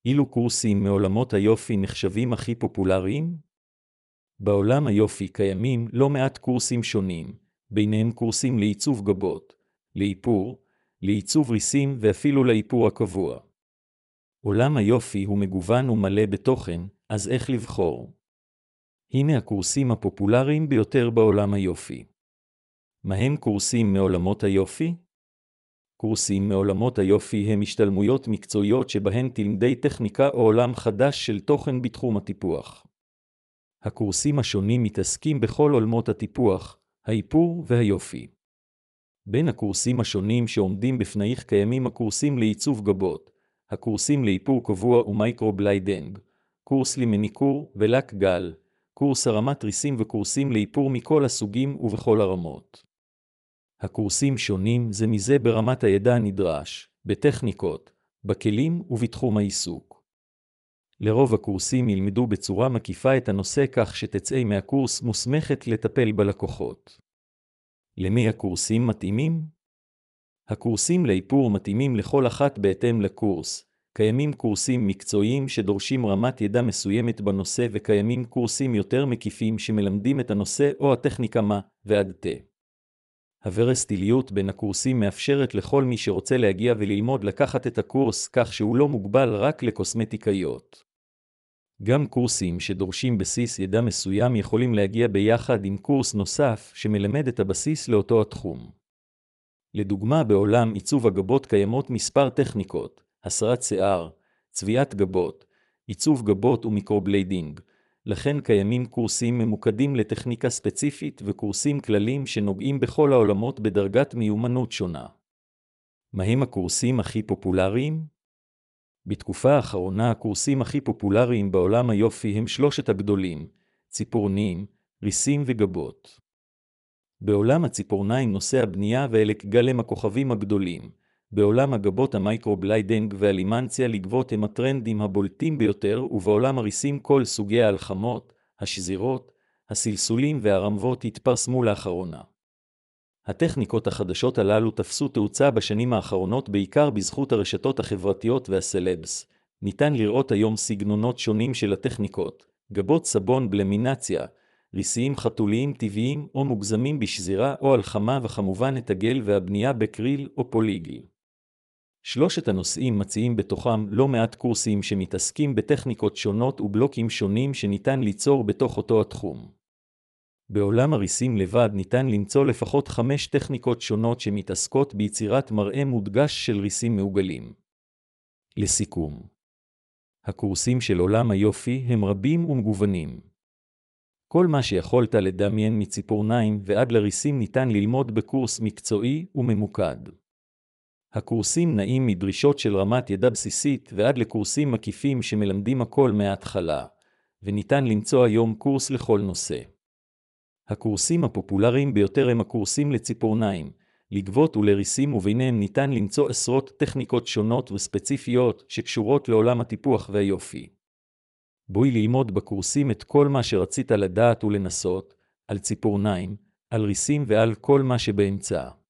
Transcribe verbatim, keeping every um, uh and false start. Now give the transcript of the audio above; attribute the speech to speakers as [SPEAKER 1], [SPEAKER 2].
[SPEAKER 1] אילו קורסים מעולמות היופי נחשבים הכי פופולריים? בעולם היופי קיימים לא מעט קורסים שונים, ביניהם קורסים לעיצוב גבות, לאיפור, לעיצוב ריסים ואפילו לאיפור הקבוע. עולם היופי הוא מגוון ומלא בתוכן, אז איך לבחור? הנה הקורסים הפופולריים ביותר בעולם היופי. מהם קורסים מעולמות היופי? קורסים מעולמות היופי הם השתלמויות מקצועיות שבהן תלמדי טכניקה או עולם חדש של תוכן בתחום הטיפוח. הקורסים השונים מתעסקים בכל עולמות הטיפוח, האיפור והיופי. בין הקורסים השונים שעומדים בפנייך קיימים הקורסים לעיצוב גבות, הקורסים לאיפור קבוע ומייקרובליידינג, קורס למניקור ולק גל, קורס הרמת ריסים וקורסים לאיפור מכל הסוגים ובכל הרמות. הקורסים שונים זה מזה ברמת הידע הנדרש, בטכניקות, בכלים ובתחום העיסוק. לרוב הקורסים ילמדו בצורה מקיפה את הנושא כך שתצא מהקורס מוסמכת לטפל בלקוחות. למי הקורסים מתאימים? הקורסים לאיפור מתאימים לכל אחת בהתאם לקורס. קיימים קורסים מקצועיים שדורשים רמת ידע מסוימת בנושא וקיימים קורסים יותר מקיפים שמלמדים את הנושא או הטכניקה מה ועד תה. הוורסטיליות בין הקורסים מאפשרת לכל מי שרוצה להגיע וללמוד לקחת את הקורס כך שהוא לא מוגבל רק לקוסמטיקאיות. גם קורסים שדורשים בסיס ידע מסוים יכולים להגיע ביחד עם קורס נוסף שמלמד את הבסיס לאותו התחום. לדוגמה, בעולם עיצוב הגבות קיימות מספר טכניקות, הסרת שיער, צביעת גבות, עיצוב גבות ומיקרובליידינג. לכן קיימים קורסים ממוקדים לטכניקה ספציפית וקורסים כלליים שנוגעים בכל העולמות בדרגת מיומנות שונה. מהם הקורסים הכי פופולריים? בתקופה האחרונה הקורסים הכי פופולריים בעולם היופי הם שלושת הגדולים, ציפורניים, ריסים וגבות. בעולם הציפורניים נושא הבנייה ואלק גלם הכוכבים הגדולים. בעולם הגבות המייקרובליידינג והלימנציה לגבות הם הטרנדים הבולטים ביותר, ובעולם הריסים כל סוגי ההלחמות, השזירות, הסלסולים והרמבות התפרסמו לאחרונה. הטכניקות החדשות הללו תפסו תאוצה בשנים האחרונות בעיקר בזכות הרשתות החברתיות והסלבס. ניתן לראות היום סגנונות שונים של הטכניקות, גבות סבון בלמינציה, ריסיים חתוליים טבעיים או מוגזמים בשזירה או הלחמה וכמובן את הגל והבנייה בקריל או פוליגל. שלושת הנושאים מציעים בתוכם לא מעט קורסים שמתעסקים בטכניקות שונות ובלוקים שונים שניתן ליצור בתוך אותו התחום. בעולם הריסים לבד ניתן למצוא לפחות חמש טכניקות שונות שמתעסקות ביצירת מראה מודגש של ריסים מעוגלים. לסיכום, הקורסים של עולם היופי הם רבים ומגוונים. כל מה שיכולת לדמיין מציפורניים ועד לריסים ניתן ללמוד בקורס מקצועי וממוקד. הקורסים נעים מדרישות של רמת ידע בסיסית ועד לקורסים מקיפים שמלמדים הכל מההתחלה, וניתן למצוא היום קורס לכל נושא. הקורסים הפופולריים ביותר הם הקורסים לציפורניים, לגבות ולריסים, וביניהם ניתן למצוא עשרות טכניקות שונות וספציפיות שקשורות לעולם הטיפוח והיופי. בואי ללמוד בקורסים את כל מה שרצית לדעת ולנסות, על ציפורניים, על ריסים ועל כל מה שבאמצע.